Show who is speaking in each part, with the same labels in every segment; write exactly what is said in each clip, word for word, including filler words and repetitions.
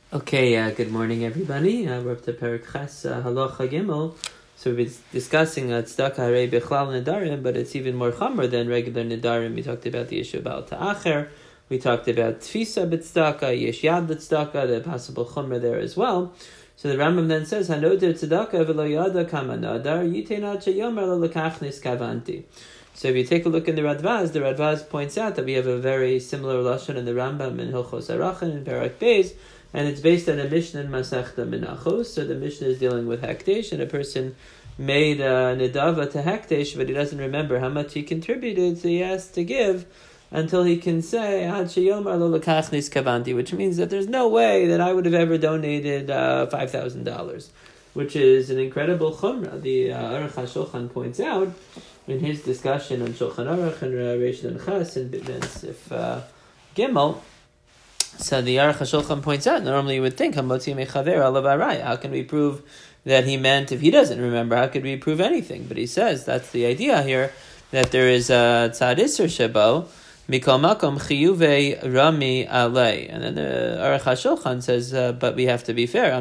Speaker 1: Okay, uh, good morning, everybody. Uh, we're up to Perek Ches uh, Halacha Gimel. So we've been discussing uh, tzedakah harei bichlal nedarim, but it's even more chamer than regular nedarim. We talked about the issue about ta'acher. We talked about tfisa b'tzedakah, yesh yad b'tzedakah, the possible chamer there as well. So the Rambam then says, hanoder tzedakah v'lo yada kama nadar, yitein ad sheyomer lo lekachnis kavanti. So if you take a look in the Radvaz, the Radvaz points out that we have a very similar lashon in the Rambam in Hilchos Arachin in Perek Beis, and it's based on a Mishnah in Masechta Menachos. So the Mishnah is dealing with Hekdesh, and a person made a Nedava to Hekdesh, but he doesn't remember how much he contributed, so he has to give until he can say, Ad sheyomar lo lekachnis kavanti, which means that there's no way that I would have ever donated uh, five thousand dollars, which is an incredible chumrah. The uh, Aruch HaShulchan points out in his discussion on Shulchan Aruch and uh, Reish and Ches and Sif uh, Gimel. So the Aruch HaShulchan points out, normally you would think, Hamotzi mechaver alav arai. How can we prove that he meant, if he doesn't remember, how could we prove anything? But he says, that's the idea here, that there is a tzad isser shebo, mikol makom chiyuvei rami alei. And then the Aruch HaShulchan says, uh, but we have to be fair.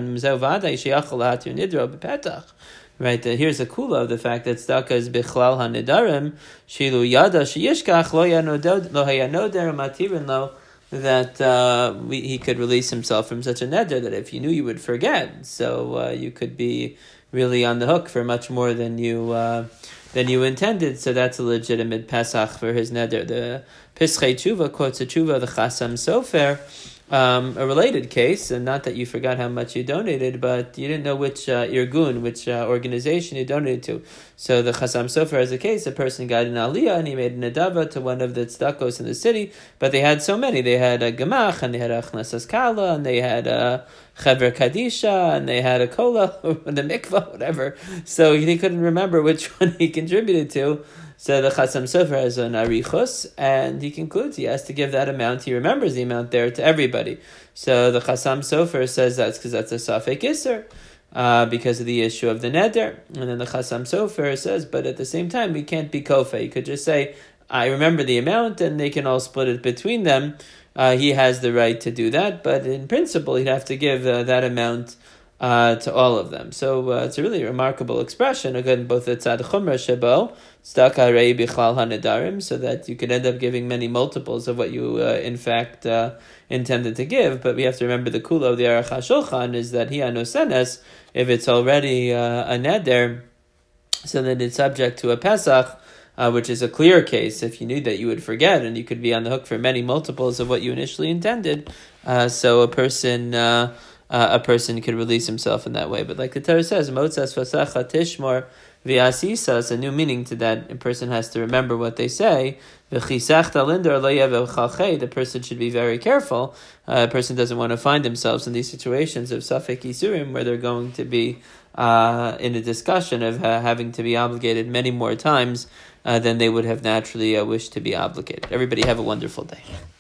Speaker 1: Right, uh, here's a kula of the fact that tzedakah is bichlal hanidarim, shilu yada sheyishkach lo hayanoder matirin lo, that uh, we, he could release himself from such a neder that if you knew you would forget, so uh, you could be really on the hook for much more than you uh, than you intended. So that's a legitimate Pesach for his neder. The Pischei Tshuva quotes a Tshuva, the Chasam Sofer, um, a related case, and not that you forgot how much you donated, but you didn't know which uh, irgun, which uh, organization you donated to. So the Chasam Sofer has a case, a person got an aliyah and he made a nedava to one of the tzedakos in the city, but they had so many. They had a gemach, and they had a achnasas kala, and they had a chever kadisha, and they had a kola, the mikvah, whatever. So he couldn't remember which one he contributed to. So the Chasam Sofer has an arichos, and he concludes he has to give that amount. He remembers the amount there to everybody. So the Chasam Sofer says that's because that's a safek iser, uh, because of the issue of the neder. And then the Chasam Sofer says, but at the same time, we can't be kofa. You could just say, I remember the amount, and they can all split it between them. Uh, he has the right to do that, but in principle, he'd have to give uh, that amount Uh, to all of them. So uh, it's a really remarkable expression. Again, both the tzad chumra shebo, tzedakah harei bichlal hanedarim, so that you could end up giving many multiples of what you uh, in fact uh, intended to give. But we have to remember the kula of the Aruch HaShulchan is that hi anosenes, if it's already uh, a neder, so then it's subject to a Pesach, uh, which is a clear case. If you knew that you would forget, and you could be on the hook for many multiples of what you initially intended, uh, so a person uh, Uh, a person could release himself in that way. But like the Torah says, Motzas Fasacha Tishmor V'Asisa, is a new meaning to that. A person has to remember what they say. The person should be very careful. Uh, a person doesn't want to find themselves in these situations of Safek Isurim where they're going to be uh, in a discussion of uh, having to be obligated many more times uh, than they would have naturally uh, wished to be obligated. Everybody have a wonderful day.